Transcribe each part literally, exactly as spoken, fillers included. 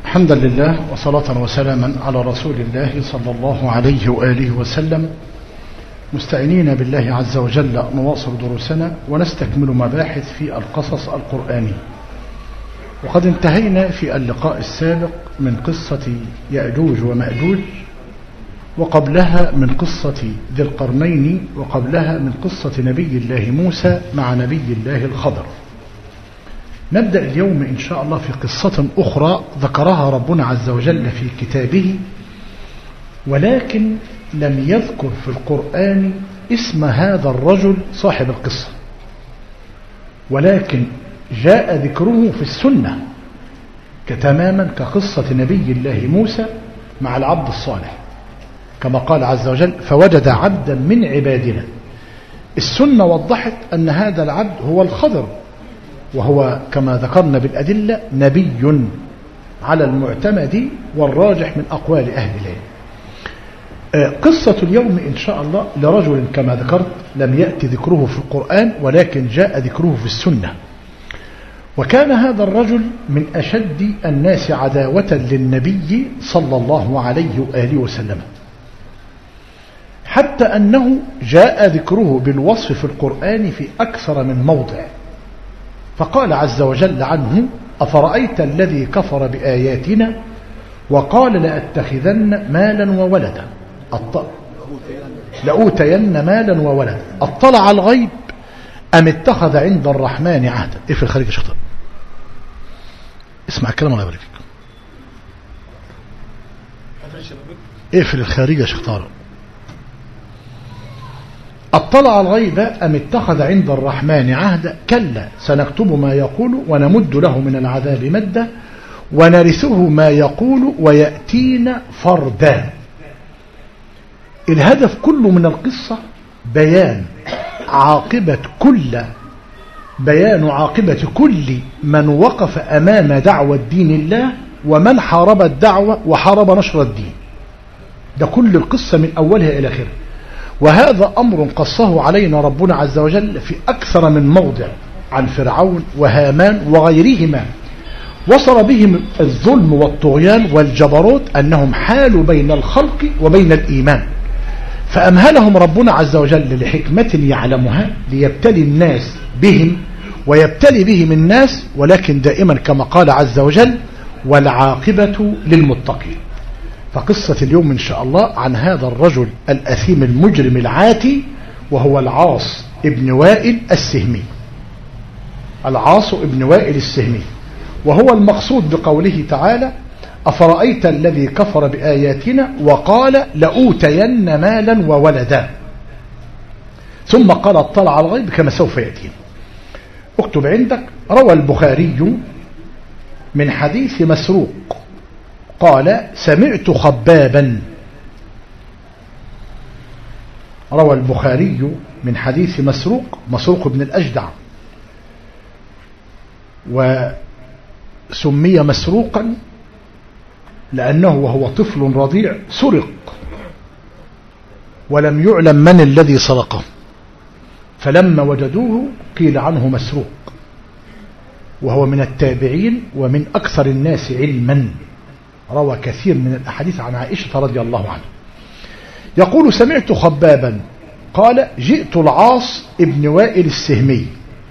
حمدا لله وصلاة وسلاما على رسول الله صلى الله عليه وآله وسلم، مستعينين بالله عز وجل نواصل دروسنا ونستكمل مباحث في القصص القرآني. وقد انتهينا في اللقاء السابق من قصة يأجوج ومأجوج، وقبلها من قصة ذي القرنين، وقبلها من قصة نبي الله موسى مع نبي الله الخضر. نبدأ اليوم إن شاء الله في قصة أخرى ذكرها ربنا عز وجل في كتابه، ولكن لم يذكر في القرآن اسم هذا الرجل صاحب القصة، ولكن جاء ذكره في السنة تماما كقصة نبي الله موسى مع العبد الصالح، كما قال عز وجل: فوجد عبدا من عبادنا. السنة وضحت أن هذا العبد هو الخضر، وهو كما ذكرنا بالأدلة نبي على المعتمد والراجح من أقوال أهل العلم. قصة اليوم إن شاء الله لرجل كما ذكرت لم يأتي ذكره في القرآن، ولكن جاء ذكره في السنة. وكان هذا الرجل من أشد الناس عداوة للنبي صلى الله عليه وآله وسلم، حتى أنه جاء ذكره بالوصف في القرآن في أكثر من موضع. فقال عز وجل عنه: أفرأيت الذي كفر بآياتنا وقال لأتخذن مالا وولدا لأوتين مالا وولدا أطلع الغيب أم اتخذ عند الرحمن عهدا. إيه في الخارج يا شيخ؟ اسمع الكلام الله يبارك فيك. إيه في الخارج يا شيخ طارق؟ أطلع الغيب أم اتخذ عند الرحمن عهدا كلا سنكتب ما يقول ونمد له من العذاب مدا ونرثه ما يقول ويأتينا فردا. الهدف كله من القصة بيان عاقبة كل بيان عاقبة كل من وقف أمام دعوة دين الله ومن حارب الدعوة وحارب نشر الدين. ده كل القصة من أولها إلى آخرها. وهذا أمر قصه علينا ربنا عز وجل في أكثر من موضع عن فرعون وهامان وغيرهما. وصل بهم الظلم والطغيان والجبروت أنهم حالوا بين الخلق وبين الإيمان، فأمهلهم ربنا عز وجل لحكمة يعلمها ليبتلي الناس بهم ويبتلي بهم الناس، ولكن دائما كما قال عز وجل: والعاقبة للمتقين. فقصة اليوم إن شاء الله عن هذا الرجل الأثيم المجرم العاتي، وهو العاص ابن وائل السهمي. العاص ابن وائل السهمي، وهو المقصود بقوله تعالى: أفرأيت الذي كفر بآياتنا وقال لأوتين مالا وولدا، ثم قال اطلع الغيب كما سوف يأتينا. اكتب عندك: روى البخاري من حديث مسروق قال: سمعت خبابا. روى البخاري من حديث مسروق، مسروق بن الأجدع، وسمي مسروقا لأنه وهو طفل رضيع سرق ولم يعلم من الذي سرقه، فلما وجدوه قيل عنه مسروق، وهو من التابعين ومن أكثر الناس علما، روى كثير من الأحاديث عن عائشة رضي الله عنها. يقول: سمعت خبابا قال: جئت العاص ابن وائل السهمي.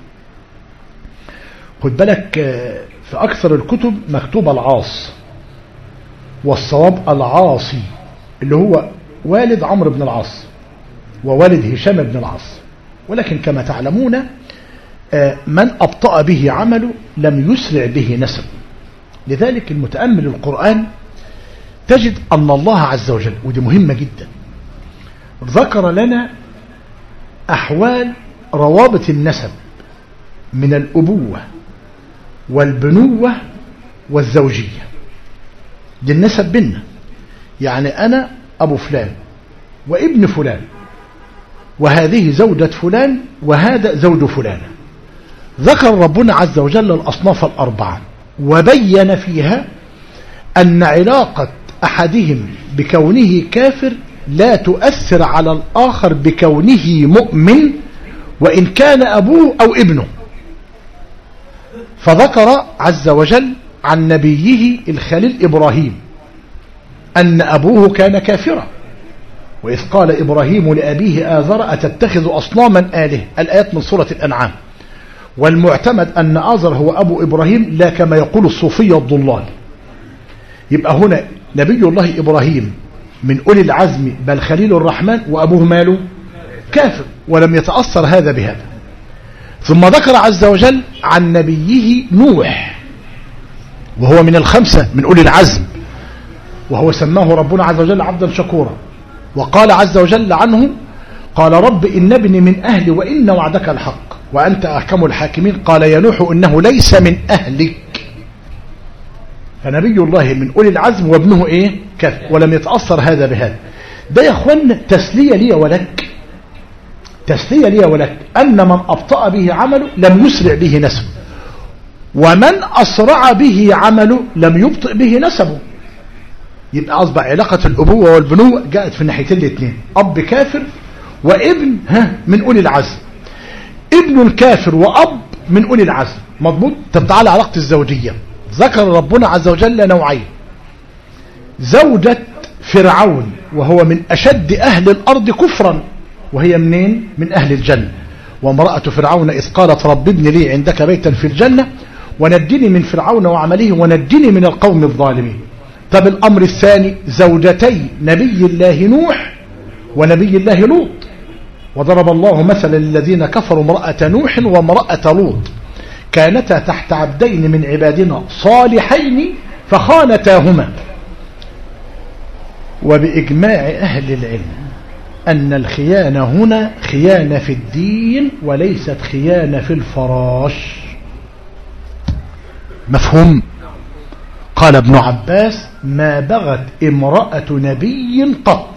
خد بالك في أكثر الكتب مكتوب العاص، والصواب العاصي اللي هو والد عمرو بن العاص ووالد هشام بن العاص، ولكن كما تعلمون من أبطأ به عمله لم يسرع به نسب. لذلك المتأمل القرآن تجد أن الله عز وجل، ودي مهمة جدا، ذكر لنا أحوال روابط النسب من الأبوة والبنوة والزوجية. دي النسب بيننا، يعني أنا أبو فلان وابن فلان، وهذه زوجة فلان وهذا زوج فلان. ذكر ربنا عز وجل الأصناف الأربعة، وبين فيها أن علاقة أحدهم بكونه كافر لا تؤثر على الآخر بكونه مؤمن وإن كان أبوه أو ابنه. فذكر عز وجل عن نبيه الخليل إبراهيم أن أبوه كان كافرا، وإذ قال إبراهيم لأبيه آزر أتتخذ أصناما آله، الآيات من سورة الأنعام. والمعتمد أن آزر هو أبو إبراهيم لا كما يقول الصوفية الضلال. يبقى هنا نبي الله إبراهيم من أولي العزم بل خليل الرحمن، وأبوه ماله كافر، ولم يتأثر هذا بهذا. ثم ذكر عز وجل عن نبيه نوح وهو من الخمسة من أولي العزم، وهو سماه ربنا عز وجل عبدا شكورا. وقال عز وجل عنه قال رب إن ابني من أهلي وإن وعدك الحق وأنت أحكم الحاكمين قال يا نوح إنه ليس من أهلك. فنبي الله من أولي العزم وابنه إيه كافر، ولم يتأثر هذا بهذا. ده يا أخوان تسلية لي ولك، تسلية لي ولك أن من أبطأ به عمله لم يسرع به نسبه، ومن أسرع به عمله لم يبطئ به نسبه. يبقى أصبح علاقة الأبوة والبنوة جاءت في الناحيتين الاثنين، أب كافر وابن ها من أولي العزم. ابن الكافر وأب من أولي العزم مضبوط. طب تعالى علاقة الزوجية، ذكر ربنا عز وجل نوعين: زوجة فرعون وهو من أشد أهل الأرض كفرا، وهي منين؟ من أهل الجنة. وامرأة فرعون إذ قالت رب ابن لي عندك بيتا في الجنة ونجني من فرعون وعمله ونجني من القوم الظالمين. طب الأمر الثاني زوجتي نبي الله نوح ونبي الله لوط. وضرب الله مثلا للذين كفروا امرأة نوح وامرأة لوط كانتا تحت عبدين من عبادنا صالحين فخانتاهما. وبإجماع أهل العلم أن الخيانة هنا خيانة في الدين وليست خيانة في الفراش. مفهوم؟ قال ابن عباس ما بغت امرأة نبي قط،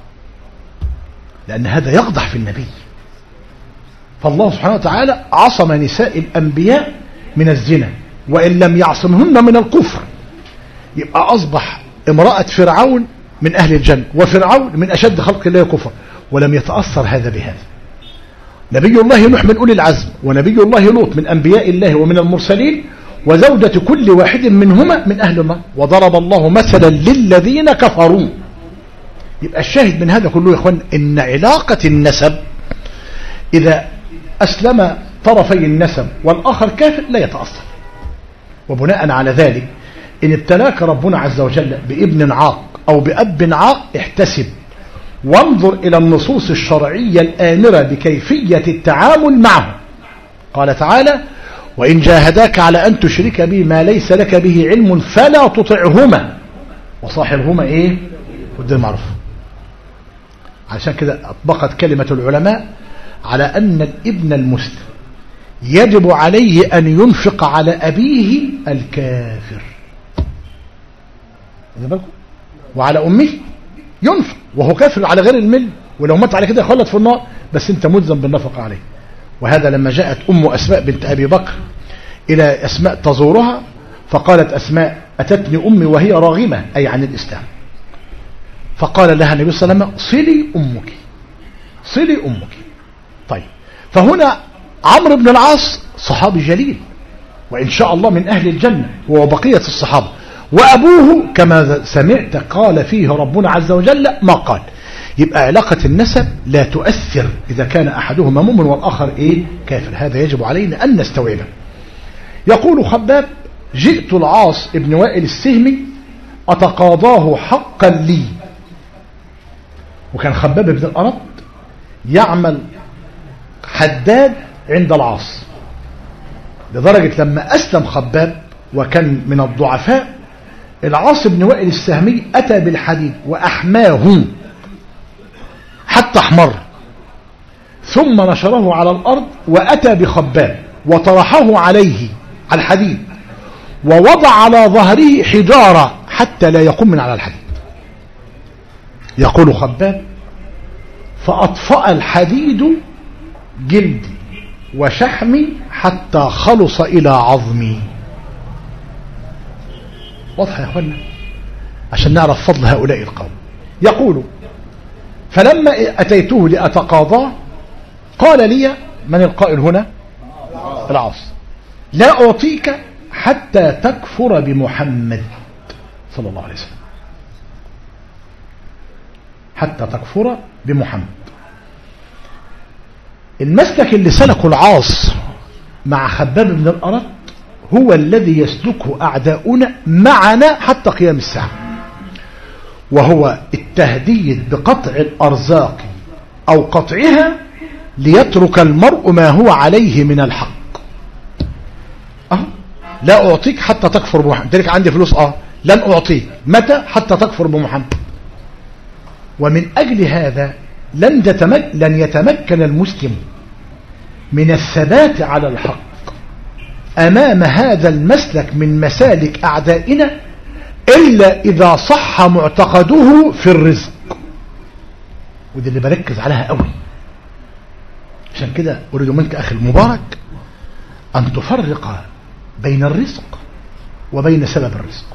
لأن هذا يقدح في النبي. فالله سبحانه وتعالى عصم نساء الأنبياء من الزنا وإن لم يعصمهن من الكفر. يبقى أصبح امرأة فرعون من أهل الجنة وفرعون من أشد خلق الله كفر، ولم يتأثر هذا بهذا. نبي الله نوح من أولي العزم، ونبي الله لوط من أنبياء الله ومن المرسلين، وزوجة كل واحد منهما من أهل النار. وضرب الله مثلا للذين كفروا. يبقى الشاهد من هذا كله يا إخوان إن علاقة النسب إذا أسلم طرفي النسب والآخر كافر لا يتأثر. وبناء على ذلك إن ابتلاك ربنا عز وجل بابن عاق أو بأب عاق احتسب وانظر إلى النصوص الشرعية الآمرة بكيفية التعامل معه. قال تعالى وإن جاهداك على أن تشرك بي ما ليس لك به علم فلا تطعهما وصاحبهما إيه ود المعروف. عشان كده أطبقت كلمة العلماء على أن الابن المسلم يجب عليه أن ينفق على أبيه الكافر وعلى أمه ينفق وهو كافر على غير المل، ولو مات على كده يخلد في النار، بس انت ملزم بالنفقة عليه. وهذا لما جاءت أم أسماء بنت أبي بكر إلى أسماء تزورها فقالت أسماء أتتني أمي وهي راغمة أي عن الإسلام، فقال لها النبي صلى الله عليه وسلم صلي أمك صلي أمك. طيب فهنا عمرو بن العاص صحابي جليل وإن شاء الله من أهل الجنة وبقية الصحابة، وأبوه كما سمعت قال فيه ربنا عز وجل ما قال. يبقى علاقة النسب لا تؤثر إذا كان أحدهما مؤمن والآخر إيه كافر. هذا يجب علينا أن نستوعبه. يقول خباب جئت العاص ابن وائل السهمي أتقاضاه حقا لي. وكان خباب بن الأرد يعمل حداد عند العاص، لدرجة لما أسلم خباب وكان من الضعفاء العاص بن وائل السهمي أتى بالحديد وأحماه حتى احمر، ثم نشره على الأرض وأتى بخباب وطرحه عليه على الحديد ووضع على ظهره حجارة حتى لا يقوم من على الحديد. يقول خباب فأطفأ الحديد جلدي وشحمي حتى خلص إلى عظمي. واضح يا أخوانا عشان نعرف فضل هؤلاء القوم. يقول فلما أتيته لأتقاضاه قال لي من القائل هنا العاص لا أعطيك حتى تكفر بمحمد صلى الله عليه وسلم، حتى تكفر بمحمد. المسلك اللي سلكه العاص مع خباب بن الأرت هو الذي يسلكه أعداؤنا معنا حتى قيام الساعة، وهو التهديد بقطع الأرزاق أو قطعها ليترك المرء ما هو عليه من الحق. أه؟ لا أعطيك حتى تكفر بمحمد. تلك عندي فلوس أه لن أعطيك. متى؟ حتى تكفر بمحمد. ومن أجل هذا لن يتمكن, لن يتمكن المسلم من الثبات على الحق أمام هذا المسلك من مسالك أعدائنا إلا إذا صح معتقده في الرزق. وده اللي بركز عليها قوي. عشان كده أريد منك أخي المبارك أن تفرق بين الرزق وبين سبب الرزق،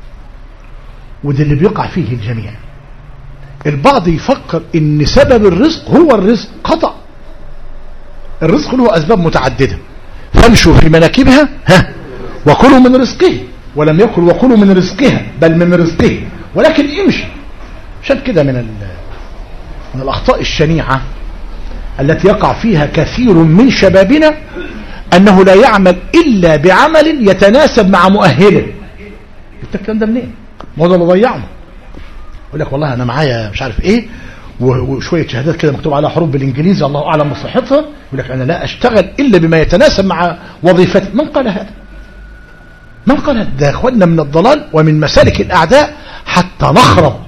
وده اللي بيقع فيه الجميع. البعض يفكر ان سبب الرزق هو الرزق. خطأ. الرزق له أسباب متعددة، فامشوا في مناكبها ها وكلوا من رزقه، ولم يقل وكلوا من رزقها بل من رزقه، ولكن امشي. عشان كده من, من الأخطاء الشنيعة التي يقع فيها كثير من شبابنا أنه لا يعمل إلا بعمل يتناسب مع مؤهله. قلت الكلام ده منين؟ ما هو ده اللي ضيعنا. يقول لك والله أنا معايا مش عارف إيه وشوية شهادات كده مكتوب عليها حروف بالإنجليزي الله أعلم بصحتها، يقول لك أنا لا أشتغل إلا بما يتناسب مع وظيفتي. من قال هذا؟ من قال هذا؟ ده أخواننا من الضلال ومن مسالك الأعداء حتى نخرب.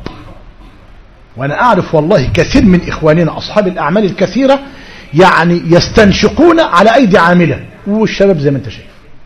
وأنا أعرف والله كثير من إخواننا أصحاب الأعمال الكثيرة يعني يستنشقون على أيدي عاملة، والشباب زي ما أنت شايف.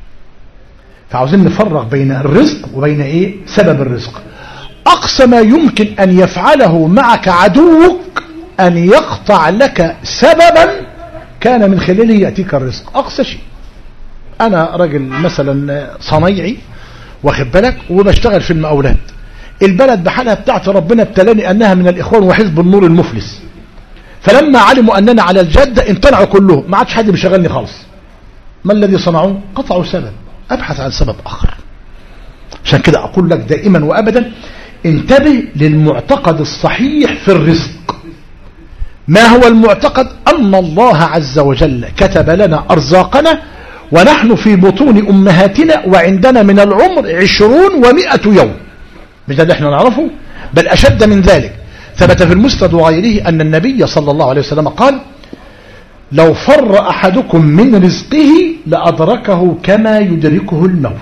فعاوزين نفرق بين الرزق وبين إيه؟ سبب الرزق. أقصى ما يمكن أن يفعله معك عدوك أن يقطع لك سببا كان من خلاله يأتيك الرزق. أقصى شيء. أنا رجل مثلا صنيعي واخد بالك وبشتغل في المقاولات، البلد بحالها بتاعت ربنا ابتلاني أنها من الإخوان وحزب النور المفلس، فلما علموا أننا على الجادة امتنعوا كلهم، ما عادش حد بيشغلني خالص. ما الذي صنعوه؟ قطعوا سبب. أبحث عن سبب آخر. عشان كده أقول لك دائما وأبدا انتبه للمعتقد الصحيح في الرزق. ما هو المعتقد؟ أن الله عز وجل كتب لنا أرزاقنا ونحن في بطون أمهاتنا وعندنا من العمر عشرون ومئة يوم. مش ده اللي احنا نعرفه؟ بل أشد من ذلك. ثبت في المسند وغيره أن النبي صلى الله عليه وسلم قال: لو فر أحدكم من رزقه لأدركه كما يدركه الموت.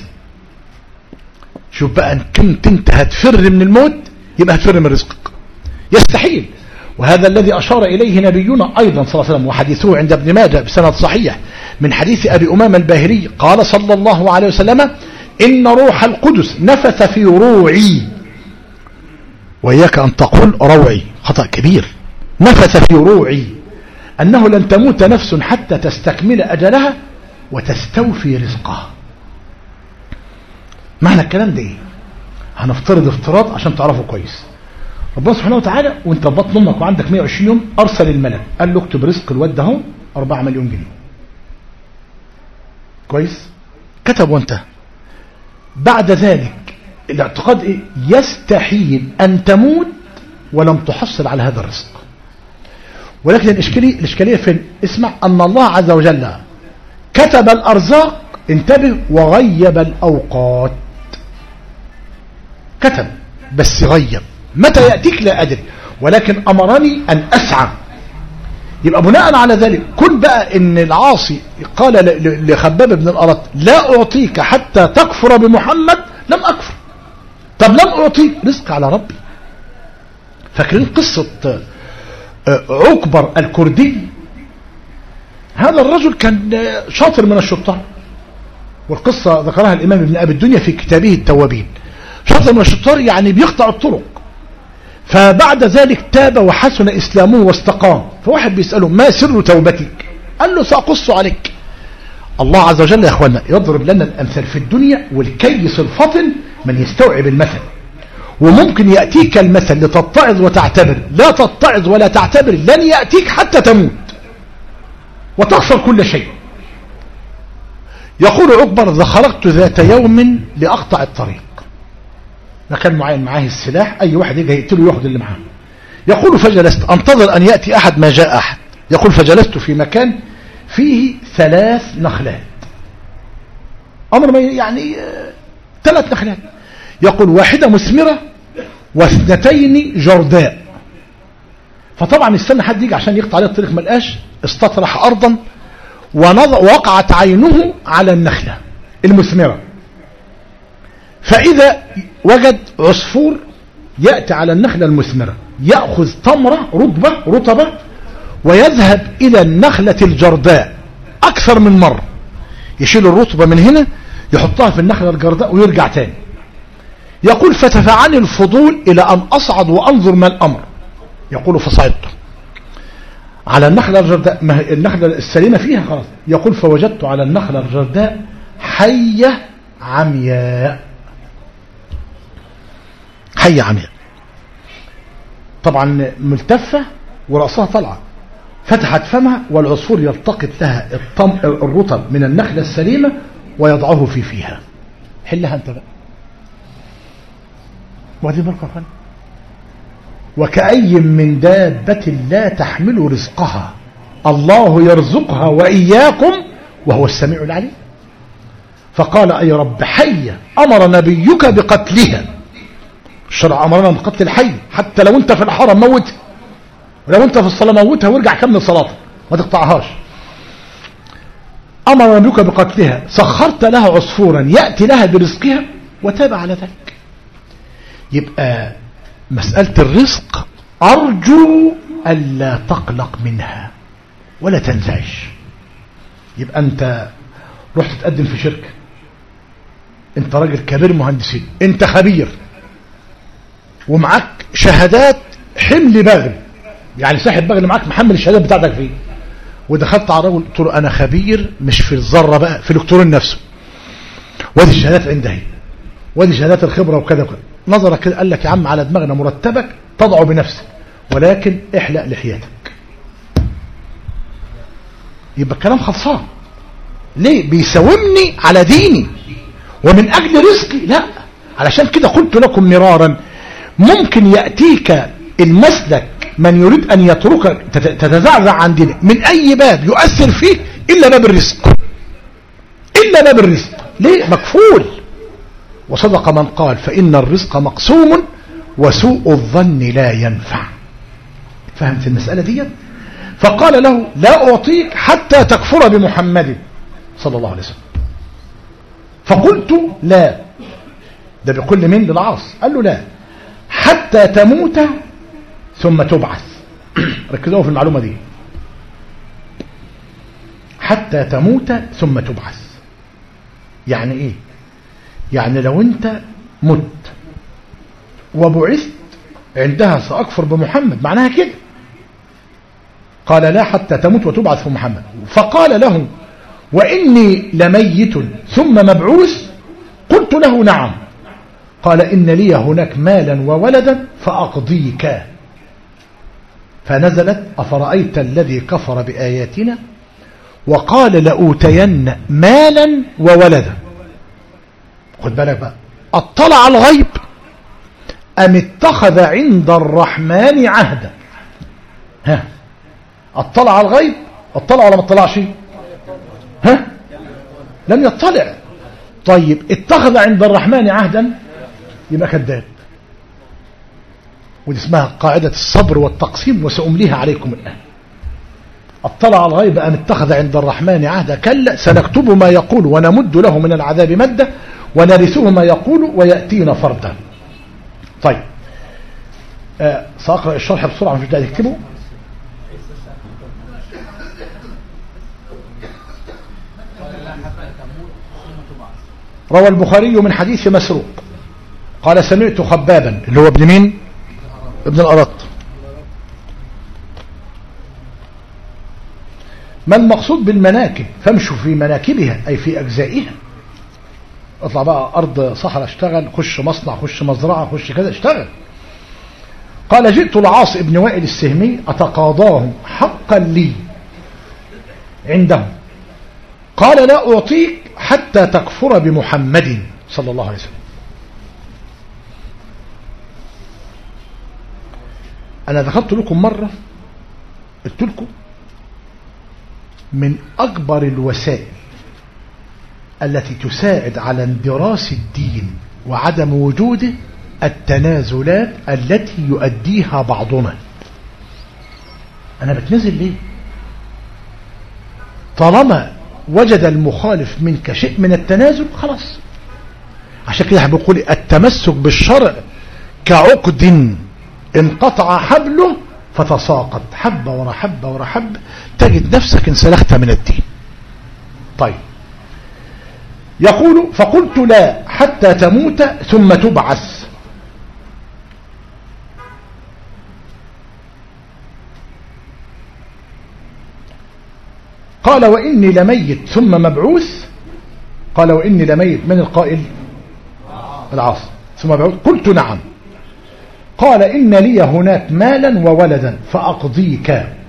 شوف بقى، ان كنت انت هتفر من الموت يبقى هتفر من رزقك. يستحيل. وهذا الذي أشار إليه نبينا أيضا صلى الله عليه وسلم، وحديثه عند ابن ماجه بسند صحيح من حديث أبي أمامة الباهلي قال صلى الله عليه وسلم: إن روح القدس نفث في روعي. وإياك أن تقول روعي، خطأ كبير. نفث في روعي أنه لن تموت نفس حتى تستكمل أجلها وتستوفي رزقها. معنى الكلام ده ايه؟ هنفترض افتراض عشان تعرفوا كويس. ربنا سبحانه وتعالى وانت في بطن امك وعندك مئة وعشرين يوم ارسل الملك قال له اكتب رزق الواد ده اهو أربعة مليون جنيه. كويس؟ كتب وانتهى. بعد ذلك الاعتقاد ايه؟ يستحيل ان تموت ولم تحصل على هذا الرزق. ولكن الاشكاليه الاشكاليه فين؟ اسمع، ان الله عز وجل كتب الارزاق، انتبه، وغيب الاوقات. كتب بس غيب، متى يأتيك لا أدري، ولكن أمرني أن أسعى. يبقى بناء على ذلك كن بقى إن العاصي قال لخباب بن الأرت: لا أعطيك حتى تكفر بمحمد، لم أكفر. طب لم أعطيك، رزق على ربي. فاكرين قصة عكبر الكردي؟ هذا الرجل كان شاطر من الشطار، والقصة ذكرها الإمام ابن أبي الدنيا في كتابه التوابين. شاطر من الشطار يعني بيقطع الطرق. فبعد ذلك تاب وحسن إسلامه واستقام. فواحد بيسأله: ما سر توبتك؟ قال له: سأقص عليك. الله عز وجل يا أخوانا يضرب لنا الأمثال في الدنيا، والكيس الفطن من يستوعب المثل. وممكن يأتيك المثل لتتعظ وتعتبر، لا تتعظ ولا تعتبر لن يأتيك حتى تموت وتخسر كل شيء. يقول عقبة خرجت ذات يوم لأقطع الطريق، مكان معين معاه السلاح، أي واحد يجي يقتله ياخد اللي معاه. يقول فجلست أنتظر أن يأتي أحد ما جاء أحد. يقول فجلست في مكان فيه ثلاث نخلات، أمر ما يعني ثلاث نخلات. يقول واحدة مثمرة واثنتين جرداء. فطبعا استنى حد يجي عشان يقطع عليه الطريق، ما لقاش، استطرح أرضا ووقعت عينه على النخلة المثمرة، فإذا وجد عصفور يأتي على النخلة المثمرة يأخذ تمرة رطبة رطبة ويذهب إلى النخلة الجرداء أكثر من مرة، يشيل الرطبة من هنا يحطها في النخلة الجرداء ويرجع تاني. يقول فتفعني الفضول إلى أن أصعد وأنظر ما الأمر. يقول فصعدت على النخلة الجرداء، النخلة السليمة فيها خلاص. يقول فوجدت على النخلة الجرداء حية عمياء، حية عمياء طبعا ملتفة ورأسها طلعة، فتحت فمها والعصفور يلتقط لها الطم الرطب من النخلة السليمة ويضعه في فيها. حلها انت بقى وهذه بركة. وكأي من دابة لا تحمل رزقها الله يرزقها وإياكم وهو السميع العليم. فقال أي رب حية أمر نبيك بقتلها، الشرع أمرنا بقتل الحي، حتى لو أنت في الحرم موتها، ولو أنت في الصلاة موتها وارجع كمل صلاتك ما تقطعهاش. أمر نبيك بقتلها سخرت لها عصفورا يأتي لها برزقها وتاب على ذلك. يبقى مسألة الرزق أرجو ألا تقلق منها ولا تنزعج. يبقى أنت رحت تقدم في شركة، أنت راجل كبير مهندسين، أنت خبير ومعك شهادات حمل باغل، يعني ساحب باغل معك محمل الشهادات بتاعتك فيه، ودخلت على الراجل قلت له أنا خبير مش في الذرة بقى، في الإلكترون نفسه، وادي الشهادات عندها، وادي شهادات الخبرة وكذا وكذا. نظرك كده قال لك يا عم على دماغنا مرتبك تضع بنفسك ولكن احلق لحيتك. يبقى الكلام خلصان. ليه؟ بيساومني على ديني ومن أجل رزقي؟ لا، علشان كده قلت لكم مرارا ممكن يأتيك المسلك من يريد أن يتركك تتزعزع عن دينك من أي باب يؤثر فيك إلا باب الرزق، إلا باب الرزق. ليه؟ مكفول. وصدق من قال فإن الرزق مقسوم وسوء الظن لا ينفع. فهمت المسألة دي؟ فقال له لا أعطيك حتى تكفر بمحمد صلى الله عليه وسلم. فقلت لا، ده بكل من للعاص، قال له لا حتى تموت ثم تبعث. ركزوا في المعلومة دي، حتى تموت ثم تبعث. يعني ايه؟ يعني لو انت مت وبعثت عندها سأكفر بمحمد، معناها كده. قال لا حتى تموت وتبعث في محمد. فقال له وإني لميت ثم مبعوث؟ قلت له نعم. قال إن لي هناك مالا وولدا فأقضيك. فنزلت أفرأيت الذي كفر بآياتنا وقال لأوتين مالا وولدا. خد بالك بقى، اطلع على الغيب أم اتخذ عند الرحمن عهدا؟ ها، اطلع على الغيب؟ اطلع ولا ما اطلعش؟ ها، لم يطلع. طيب اتخذ عند الرحمن عهدا يبقى كذاب. ودي اسمها قاعدة الصبر والتقسيم وسأمليها عليكم الآن. اطلع على الغيب أم اتخذ عند الرحمن عهدا؟ كلا سنكتب ما يقول ونمد له من العذاب مدا ونرثه ما يقول ويأتينا فردا. طيب آه سأقرأ الشرح بسرعة مش بدأت تكتبه. روى البخاري من حديث مسروق قال سمعت خبابا اللي هو ابن مين؟ ابن الأرط. ما المقصود بالمناكب؟ فامشوا في مناكبها أي في أجزائها. اطلع بقى أرض صحراء اشتغل، خش مصنع، خش مزرعة، خش كذا اشتغل. قال جئت العاص ابن وائل السهمي أتقاضاهم حقا لي عندهم. قال لا أعطيك حتى حتى تكفر بمحمد صلى الله عليه وسلم. أنا ذكرت لكم مرة قلت لكم من أكبر الوسائل التي تساعد على اندراس الدين وعدم وجوده التنازلات التي يؤديها بعضنا. أنا بتنزل ليه؟ طالما وجد المخالف منك شيء من التنازل خلاص. عشان كده بقول التمسك بالشرع كعقد انقطع حبله فتساقط حبة ورا حبة ورا حبة تجد نفسك انسلخت من الدين. طيب يقول فقلت لا حتى تموت ثم تبعث. قال وإني لميت ثم مبعوث. قال وإني لميت من القائل؟ العاص. ثم مبعوث. قلت نعم. قال إن لي هناك مالا وولدا فأقضيك.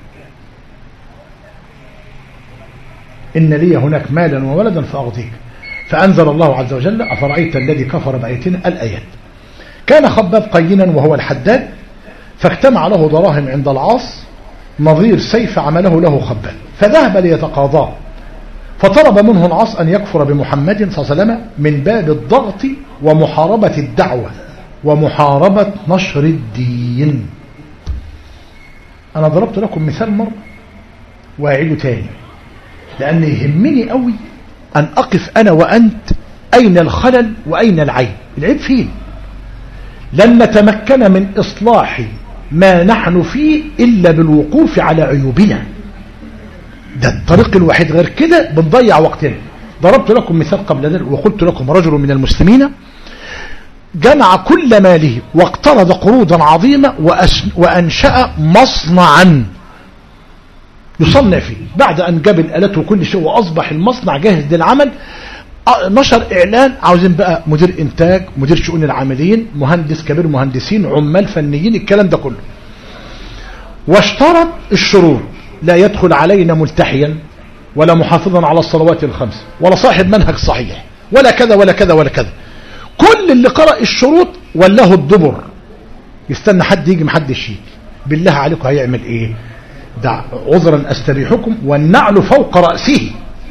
إن لي هناك مالا وولدا فأقضيك. فأنزل الله عز وجل أفرأيت الذي كفر بآياتنا الآيات. كان خباب قينا وهو الحداد فاجتمع له دراهم عند العاص نظير سيف عمله له خباب فذهب ليتقاضاه فطلب منه العاص أن يكفر بمحمد صلى الله عليه وسلم من باب الضغط ومحاربة الدعوة ومحاربة نشر الدين. أنا ضربت لكم مثال مرة وأعيده تاني لأن يهمني قوي أن أقف أنا وأنت أين الخلل وأين العيب. العيب فين؟ لن نتمكن من إصلاح ما نحن فيه إلا بالوقوف على عيوبنا. ده الطريق الوحيد، غير كده بنضيع وقتنا. ضربت لكم مثال قبل ذلك وقلت لكم رجل من المسلمين جمع كل ماله واقترض قروضا عظيمة وأنشأ مصنعا يصنع فيه. بعد أن جاب الآلات وكل شيء وأصبح المصنع جاهز للعمل نشر إعلان عاوزين بقى مدير إنتاج، مدير شؤون العاملين، مهندس كبير، مهندسين، عمال فنيين، الكلام ده كله. واشترط الشروط: لا يدخل علينا ملتحيا ولا محافظا على الصلوات الخمس ولا صاحب منهج صحيح ولا كذا ولا كذا ولا كذا. كل اللي قرأ الشروط وله الدبر يستنى حد يجي محدش يجي. بالله عليكم هيعمل ايه؟ دع عذرا استبيحكم والنعل فوق رأسه.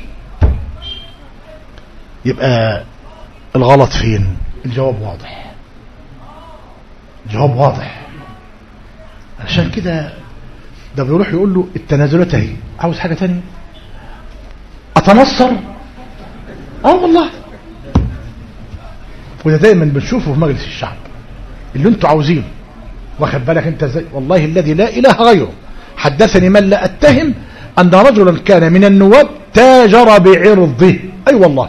يبقى الغلط فين؟ الجواب واضح، الجواب واضح. عشان كده ده بيروح يقول له التنازلات اهي، عاوز حاجة تانية؟ اتنصر؟ اه والله. وده دايما بنشوفه في مجلس الشعب اللي انتوا عاوزينه. واخد بالك انت ازاي؟ والله الذي لا اله غيره حدثني من لا اتهم ان رجلا كان من النواب تاجر بعرضه. اي أيوة والله.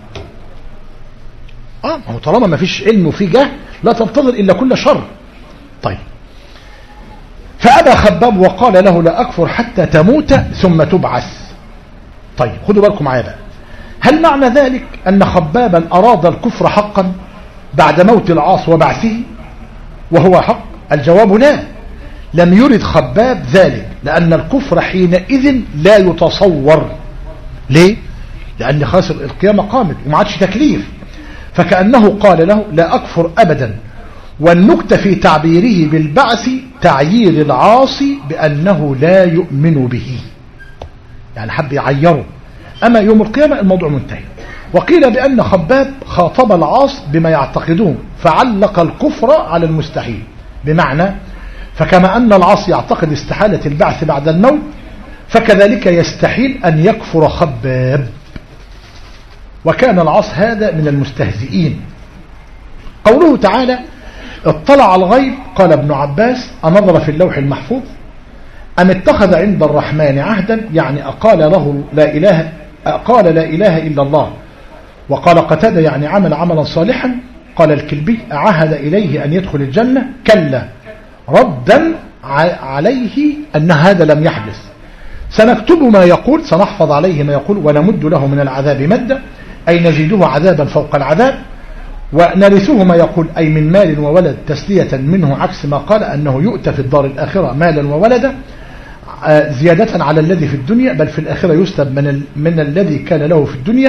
اه هو طالما ما فيش علم وفي جهل لا تنتظر الا كل شر. طيب فابى خباب وقال له: لا اكفر حتى تموت ثم تبعث. طيب خدوا بالكم معايا بقى، هل معنى ذلك ان خبابا اراد الكفر حقا بعد موت العاص وبعثه وهو حق؟ الجواب لا، لم يرد خباب ذلك، لان الكفر حينئذ لا يتصور. ليه؟ لان خلاص القيامه قامت وما عادش تكليف، فكأنه قال له: لا أكفر أبدا. والنكتة في تعبيره بالبعث تعيير العاصي بأنه لا يؤمن به، يعني حب يعيره. أما يوم القيامة الموضوع منتهي. وقيل بأن خباب خاطب العاص بما يعتقدون فعلق الكفر على المستحيل، بمعنى فكما أن العاصي يعتقد استحالة البعث بعد الموت فكذلك يستحيل أن يكفر خباب، وكان العاص هذا من المستهزئين. قوله تعالى: اطلع على الغيب، قال ابن عباس: أنظر في اللوح المحفوظ أم اتخذ عند الرحمن عهدا، يعني أقال له لا إله قال لا إله إلا الله. وقال قتادة: يعني عمل عملا صالحا. قال الكلبي: عهد إليه أن يدخل الجنة. كلا، ردا عليه أن هذا لم يحدث. سنكتب ما يقول، سنحفظ عليه ما يقول، ونمد له من العذاب مدا، أي نزيده عذابا فوق العذاب، ونرثه ما يقول، أي من مال وولد، تسلية منه عكس ما قال أنه يؤتى في الدار الآخرة مالا وولدا زيادة على الذي في الدنيا، بل في الآخرة يسلب من, ال... من الذي كان له في الدنيا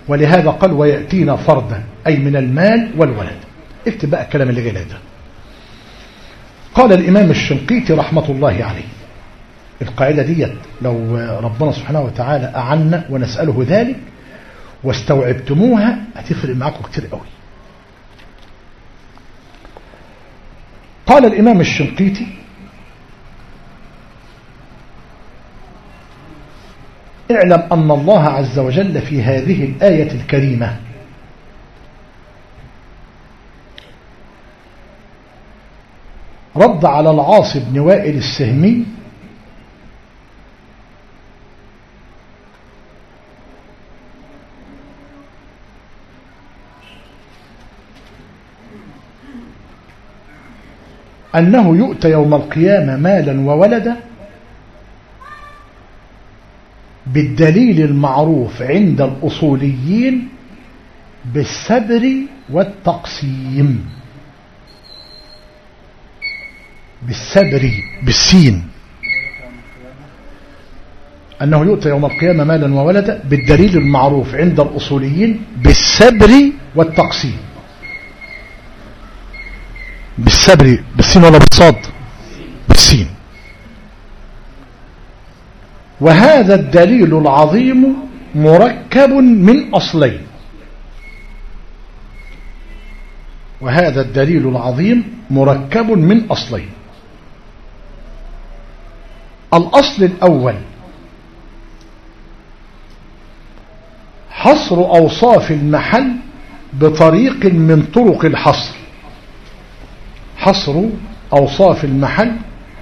ولهذا قال ويأتينا فردا أي من المال والولد. اكتب بقى الكلام اللي جاي ده. قال الإمام الشنقيطي رحمة الله عليه، القاعدة ديت لو ربنا سبحانه وتعالى أعنا ونسأله ذلك واستوعبتموها هتفرق معكم كتير قوي. قال الإمام الشنقيطي اعلم أن الله عز وجل في هذه الآية الكريمة رد على العاص بن وائل السهمي أنه يؤتى يوم القيامة مالا وولدا بالدليل المعروف عند الأصوليين بالسبر والتقسيم. بالسبر بالسين، أنه يؤتى يوم القيامة مالا وولدا بالدليل المعروف عند الأصوليين بالسبر والتقسيم. بالسبر بالسين ولا بالصاد؟ بالسين. وهذا الدليل العظيم مركب من أصلين. وهذا الدليل العظيم مركب من أصلين. الأصل الأول حصر أوصاف المحل بطريق من طرق الحصر. حصر أوصاف المحل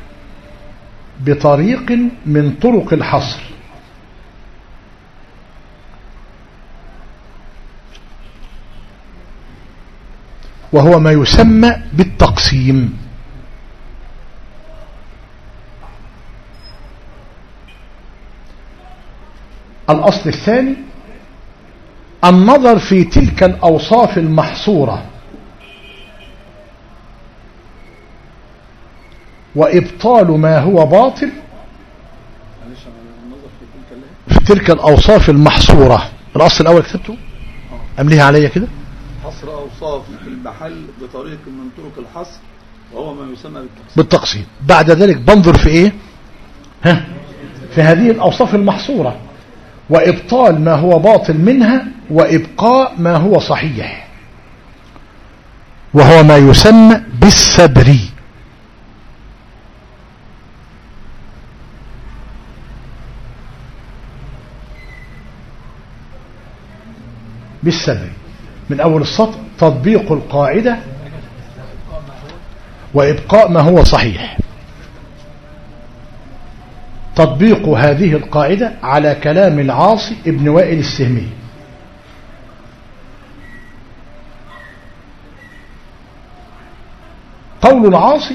بطريق من طرق الحصر، وهو ما يسمى بالتقسيم. الأصل الثاني النظر في تلك الأوصاف المحصورة وإبطال ما هو باطل في تلك الأوصاف المحصورة. الأصل الأول كتبته أمليها عليا كده. حصر أوصاف المحل بطريق من طرق الحصر وهو ما يسمى بالتقسيم. بالتقسيم. بعد ذلك بنظر في إيه؟ ها؟ في هذه الأوصاف المحصورة وإبطال ما هو باطل منها وإبقاء ما هو صحيح، وهو ما يسمى بالسبر. بالسبر من أول السطر تطبيق القاعدة وإبقاء ما هو صحيح. تطبيق هذه القاعدة على كلام العاص ابن وائل السهمي. قول العاص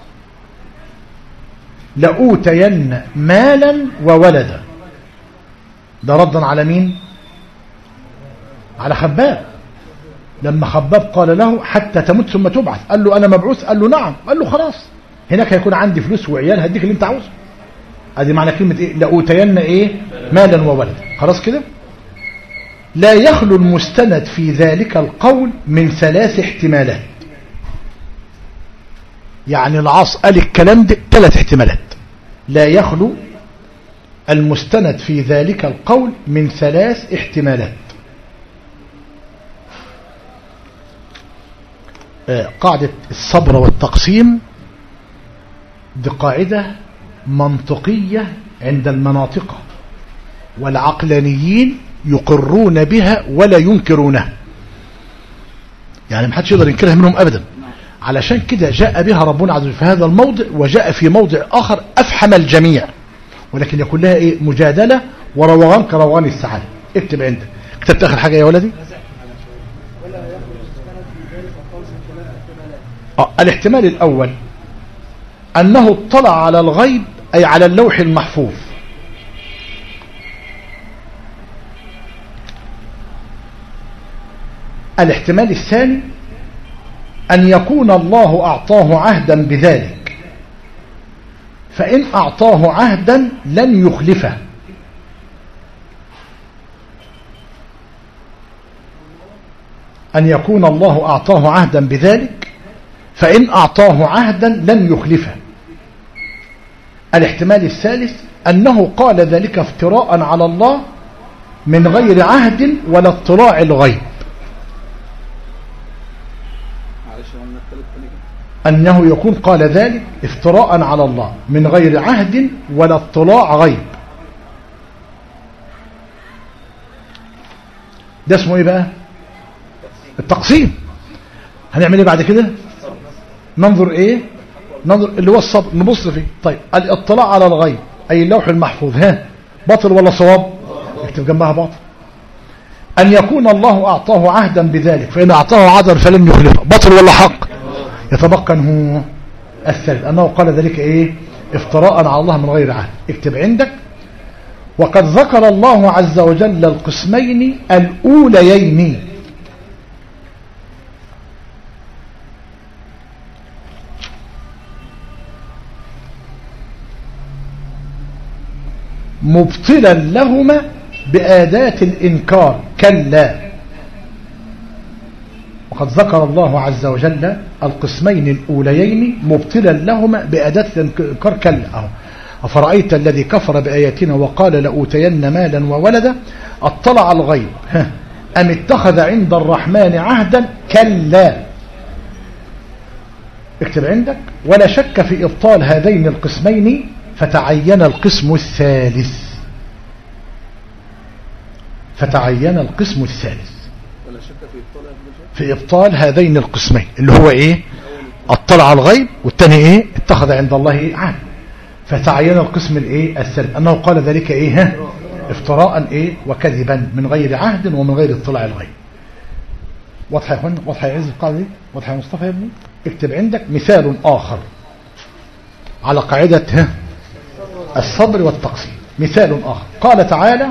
لأوتين مالا وولدا، ده ردا على مين؟ على خباب. لما خباب قال له حتى تموت ثم تبعث، قال له أنا مبعوث؟ قال له نعم. قال له خلاص هناك هيكون عندي فلوس وعيال هديك اللي انت عاوزه. ادي معنى كلمة ايه؟ لأوتين ايه؟ مالا وولدا. خلاص كده. لا يخلو المستند في ذلك القول من ثلاث احتمالات. يعني العاص قال الكلام ده ثلاث احتمالات. لا يخلو المستند في ذلك القول من ثلاث احتمالات. قاعدة الصبر والتقسيم دي قاعدة منطقية عند المناطق، والعقلانيين يقرون بها ولا ينكرونها، يعني ما حدش يقدر ينكرها منهم أبدا. علشان كده جاء بها ربنا عز وجل في هذا الموضع، وجاء في موضع آخر أفحم الجميع، ولكن يكون لها إيه؟ مجادلة وروغان كروغان السعادة. اكتب عندك. كتبت آخر حاجة يا ولدي؟ آه الاحتمال الأول أنه اطلع على الغيب أي على اللوح المحفوظ. الاحتمال الثاني أن يكون الله أعطاه عهدا بذلك، فإن أعطاه عهدا لن يخلفه. أن يكون الله أعطاه عهدا بذلك، فإن أعطاه عهدا لن يخلفه. الاحتمال الثالث أنه قال ذلك افتراء على الله من غير عهد ولا اطلاع الغيب، أنه يكون قال ذلك افتراء على الله من غير عهد ولا اطلاع غيب. ده اسمه ايه بقى؟ التقسيم. هنعمل ايه بعد كده؟ ننظر ايه؟ ننظر اللي هو الصبر، نبص فيه. طيب الاطلاع على الغيب اي اللوح المحفوظ، ها باطل ولا صواب؟ اكتب جنبها باطل. ان يكون الله اعطاه عهدا بذلك، فان اعطاه عهدا فلن يخلفه، باطل ولا حق؟ يتبقى هو الثالث انه قال ذلك ايه؟ افتراء على الله من غير عهد. اكتب عندك: وقد ذكر الله عز وجل القسمين الأوليين مبطلا لهما بآداة الإنكار كلا. وقد ذكر الله عز وجل القسمين الأوليين مبطلا لهما بآداة الإنكار كلا. أفرأيت الذي كفر بآياتنا وقال لأوتين مالا وولدا اطلع الغيب أم اتخذ عند الرحمن عهدا كلا. اكتب عندك: ولا شك في إبطال هذين القسمين فتعين القسم الثالث. فتعين القسم الثالث ولا شك في إبطال في إبطال هذين القسمين اللي هو إيه؟ اطلع الغيب، والثاني إيه؟ اتخذ عند الله عهد. فتعين القسم الايه الثالث انه قال ذلك ايه؟ ها افتراء ايه وكذبا من غير عهد ومن غير اطلاع الغيب. واضحه يا اخوان؟ واضحه يا عز القاعده دي؟ واضحه يا مصطفى يا ابني؟ اكتب عندك مثال اخر على قاعده ها الصبر والتقسيم. مثال اخر قال تعالى: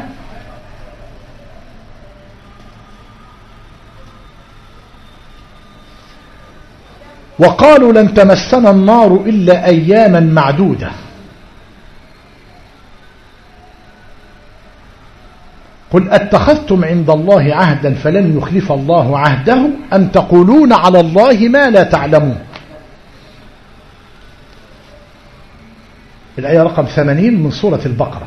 وقالوا لن تمسنا النار الا اياما معدوده قل اتخذتم عند الله عهدا فلن يخلف الله عهده أم تقولون على الله ما لا تعلمون. الآية رقم ثمانين من سورة البقرة.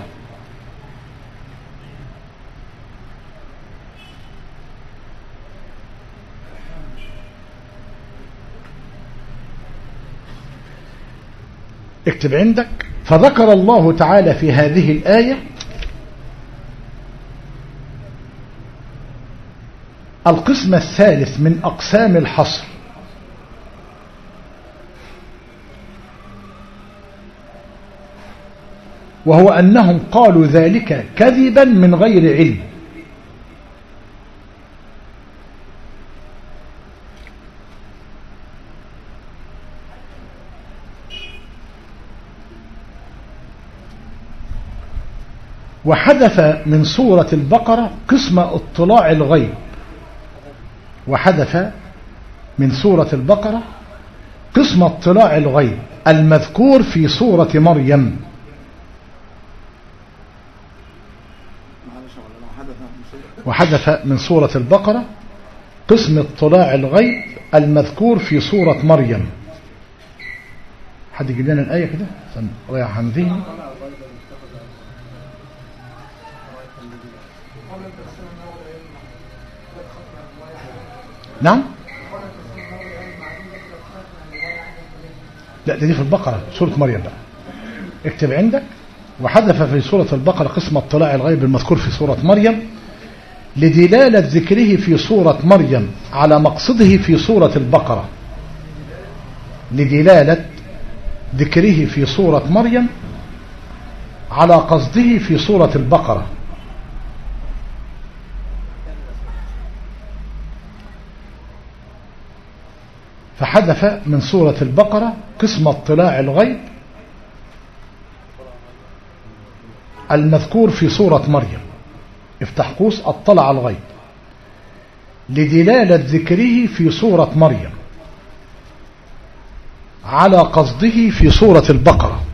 اكتب عندك: فذكر الله تعالى في هذه الآية القسم الثالث من أقسام الحصر، وهو أنهم قالوا ذلك كذبا من غير علم. وحدث من سورة البقرة قسم اطلاع الغيب. وحدث من سورة البقرة قسم اطلاع الغيب المذكور في سورة مريم. وحدث من سورة البقرة قسم اطلاع الغيب المذكور في سورة مريم. حد يجيب لنا الآية كده رايح عن ذهني. نعم لا دي في البقرة سورة مريم بقى. اكتب عندك: وحدث في سورة البقرة قسم اطلاع الغيب المذكور في سورة مريم لدلالة ذكره في سورة مريم على مقصده في سورة البقرة. لدلالة ذكره في سورة مريم على قصده في سورة البقرة. فحدث من سورة البقرة قسم اطلاع الغيب المذكور في سورة مريم. افتح قوس اطلع الغيب لدلالة ذكره في سورة مريم على قصده في سورة البقرة،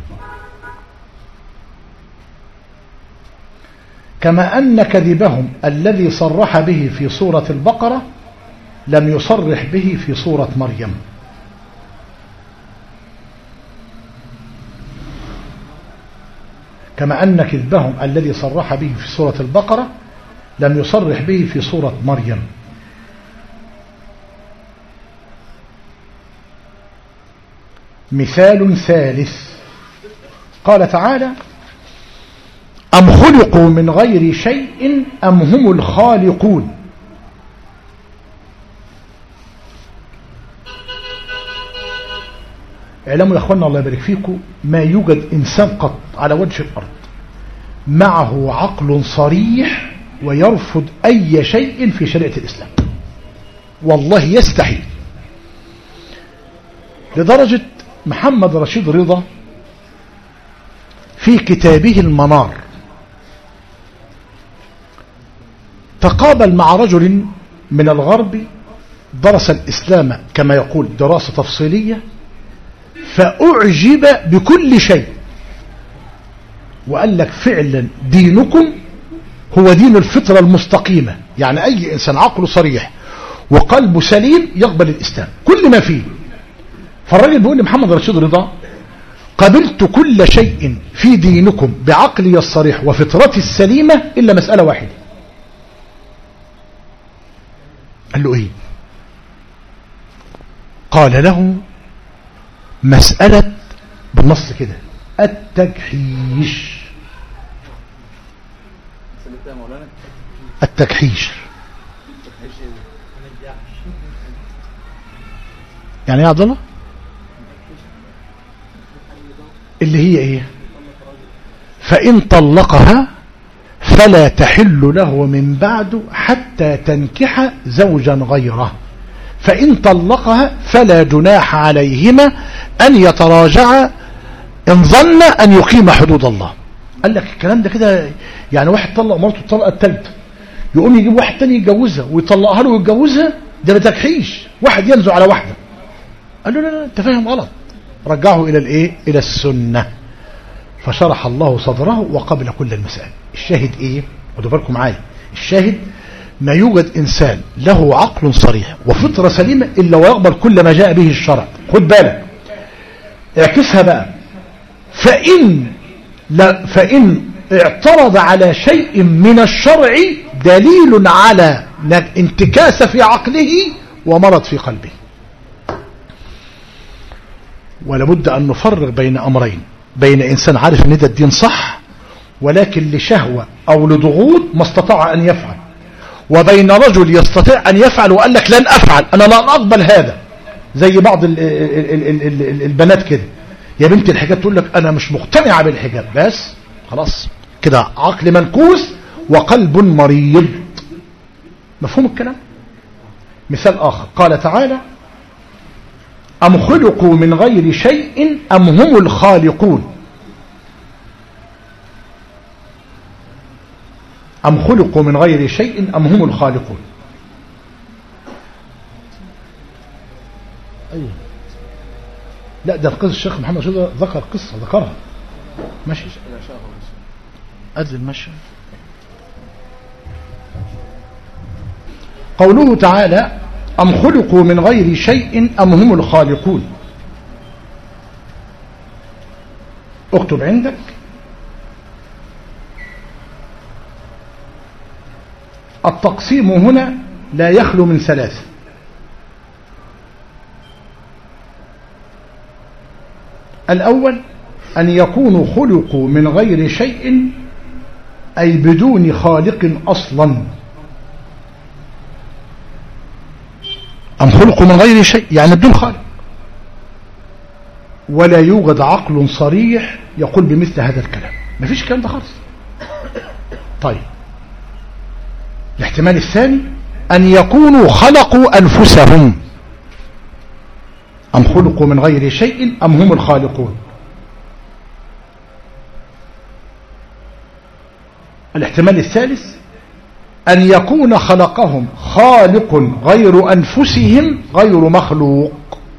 كما أن كذبهم الذي صرح به في سورة البقرة لم يصرح به في سورة مريم. كما أن كذبهم الذي صرح به في سورة البقرة لم يصرح به في سورة مريم. مثال ثالث قال تعالى أم خلقوا من غير شيء أم هم الخالقون. اعلموا يا أخوانا الله يبارك فيكم ما يوجد إنسان قط على وجه الأرض معه عقل صريح ويرفض أي شيء في شريعة الإسلام، والله يستحيل. لدرجة محمد رشيد رضا في كتابه المنار تقابل مع رجل من الغرب درس الإسلام كما يقول دراسة تفصيلية، فأعجب بكل شيء وقال لك فعلا دينكم هو دين الفطرة المستقيمة، يعني أي إنسان عقله صريح وقلبه سليم يقبل الإسلام كل ما فيه. فالراجل بيقول لمحمد رشيد رضا قبلت كل شيء في دينكم بعقلي الصريح وفطرتي السليمة إلا مسألة واحدة. قال له إيه؟ قال له مسألة بالنص كده التكحيش. التكحيش يعني ايه يا عبد الله؟ اللي هي ايه؟ فإن طلقها فلا تحل له من بعد حتى تنكح زوجا غيره، فإن طلقها فلا جناح عليهما أن يتراجعا إن ظن أن يقيم حدود الله. قال لك الكلام ده كده يعني واحد طلق مرته الطلقة الثالثة يقوم يجيب واحد تاني يتجوزها ويطلقها له ويتجوزها، ده بتكحيش، واحد ينزع على واحدة. قال له لا لا انت فاهم غلط، رجعه إلى الايه؟ إلى السنة. فشرح الله صدره وقبل كل المسائل. الشاهد ايه؟ خدوا بالكم معايا، الشاهد ما يوجد إنسان له عقل صريح وفطرة سليمة إلا ويقبل كل ما جاء به الشرع. خد بالك اعكسها بقى، فإن لا فإن اعترض على شيء من الشرع دليل على انتكاس في عقله ومرض في قلبه. ولابد أن نفرق بين أمرين، بين إنسان عارف أن ده الدين صح ولكن لشهوة أو لضغوط ما استطاع أن يفعل، وبين رجل يستطيع أن يفعل وقال لك لن أفعل، أنا لا أقبل هذا. زي بعض ال ال ال ال البنات كده، يا بنت الحجاب تقول لك أنا مش مقتنعة بالحجاب، بس خلاص كده عقل منكوس وقلب مريض. مفهوم الكلام؟ مثال آخر قال تعالى أم خلقوا من غير شيء أم هم الخالقون. أم خلقوا من غير شيء أم هم الخالقون. أيوه لا ده القصة الشيخ محمد شوده ذكر قصة ذكرها ماشي أدل ماشي. قوله تعالى أم خلقوا من غير شيء أم هم الخالقون. اكتب عندك التقسيم هنا لا يخلو من ثلاثة. الأول أن يكونوا خلقوا من غير شيء أي بدون خالق أصلا. أم خلقوا من غير شيء يعني بدون خالق، ولا يوجد عقل صريح يقول بمثل هذا الكلام، ما فيش الكلام ده خالص. طيب الاحتمال الثاني أن يكونوا خلقوا أنفسهم. أم خلقوا من غير شيء أم هم الخالقون. الاحتمال الثالث أن يكون خلقهم خالق غير أنفسهم غير مخلوق.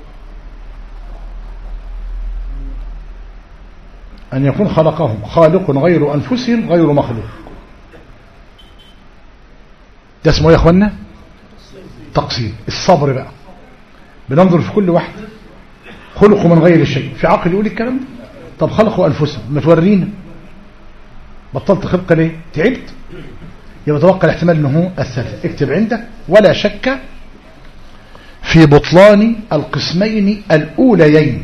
أن يكون خلقهم خالق غير أنفسهم غير مخلوق. ده اسمه يا أخوانا تقسيم. الصبر بقى بننظر في كل واحد خلقوا من غير شيء، في عقل يقول الكلام ده؟ طب خلقوا أنفسهم، ما تورينا بطلت خلق ليه؟ تعبت؟ يبقى توقع الاحتمال انه الثالث. اكتب عندك ولا شك في بطلان القسمين الأوليين،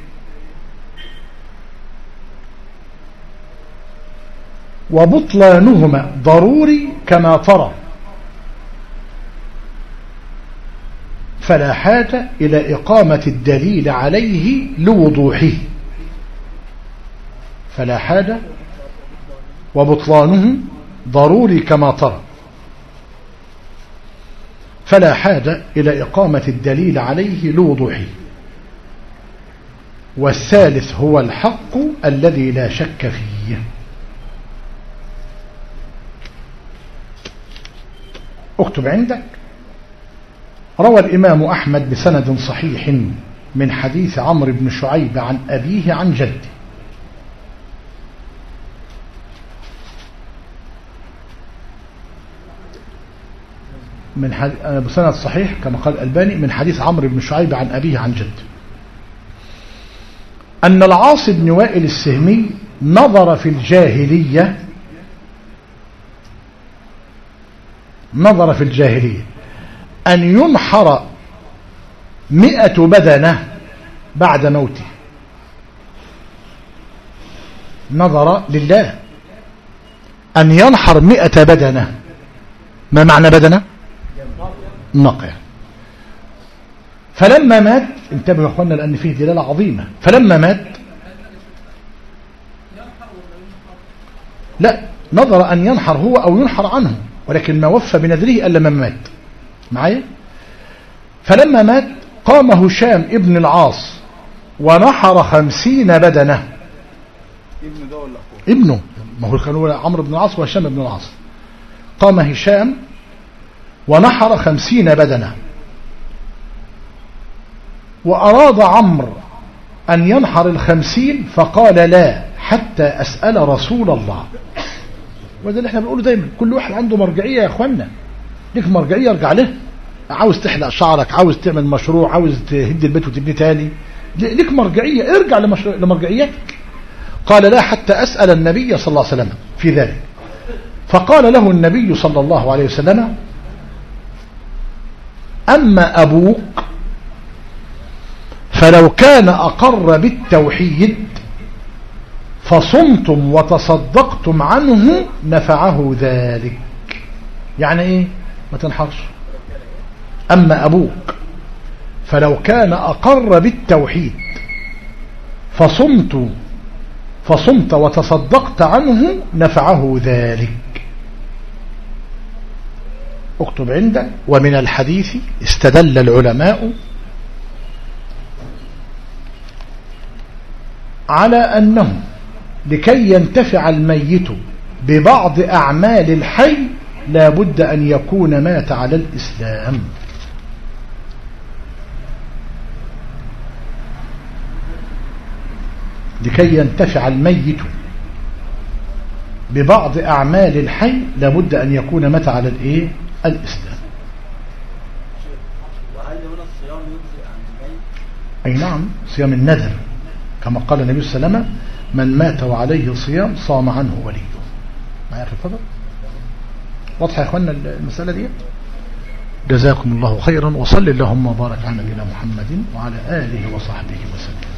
وبطلانهما ضروري كما ترى، فلا حاجة إلى إقامة الدليل عليه لوضوحه. فلا حاجة وبطلانه ضروري كما ترى، فلا حاجة إلى إقامة الدليل عليه لوضوحه. والثالث هو الحق الذي لا شك فيه. اكتب عندك روى الإمام أحمد بسند صحيح من حديث عمرو بن شعيب عن أبيه عن جده، من حديث بسند صحيح كما قال الألباني من حديث عمرو بن شعيب عن أبيه عن جده، أن العاص بن وائل السهمي نظر في الجاهلية نظر في الجاهلية أن ينحر مئة بدنة بعد موته. نظر لله أن ينحر مئة بدنة. ما معنى بدنة؟ نقع. فلما مات، انتبهوا يا اخوانا لأن فيه دلالة عظيمة، فلما مات لا نظر أن ينحر هو أو ينحر عنه، ولكن ما وفى بنذره ألا من مات معايا. فلما مات قام هشام ابن العاص ونحر خمسين بدنة. ابن ده ولا أخوه؟ ابنه، ما هو كانوا عمرو بن العاص وهشام بن العاص. قام هشام ونحر خمسين بدنة، وأراد عمرو أن ينحر الخمسين فقال لا حتى أسأل رسول الله. وده اللي احنا بنقوله دايما، كل واحد عنده مرجعية يا اخوانا، ليك مرجعية ارجع له. عاوز تحلق شعرك، عاوز تعمل مشروع، عاوز تهد البيت وتبني تاني، ليك مرجعية، ارجع لمرجعيتك. قال لا حتى أسأل النبي صلى الله عليه وسلم في ذلك. فقال له النبي صلى الله عليه وسلم أما أبوك فلو كان أقر بالتوحيد فصمتم وتصدقتم عنه نفعه ذلك. يعني ايه؟ ما تنحرش. أما أبوك فلو كان أقر بالتوحيد فصمت فصمت وتصدقت عنه نفعه ذلك. اكتب عندك ومن الحديث استدل العلماء على أنه لكي ينتفع الميت ببعض أعمال الحي لا بد أن يكون مات على الإسلام. لكي ينتفع الميت ببعض أعمال الحي لا بد أن يكون مات على الإيه؟ الإسلام. وهل هنا الصيام يجزئ عن الميت؟ أي نعم، صيام النذر كما قال النبي صلى الله عليه وسلم من مات وعليه صيام صام عنه وليه. معايا في الفضل؟ واضح يا اخوانا المسألة دي؟ جزاكم الله خيرا، وصل اللهم وبارك على نبينا محمد وعلى آله وصحبه وسلم.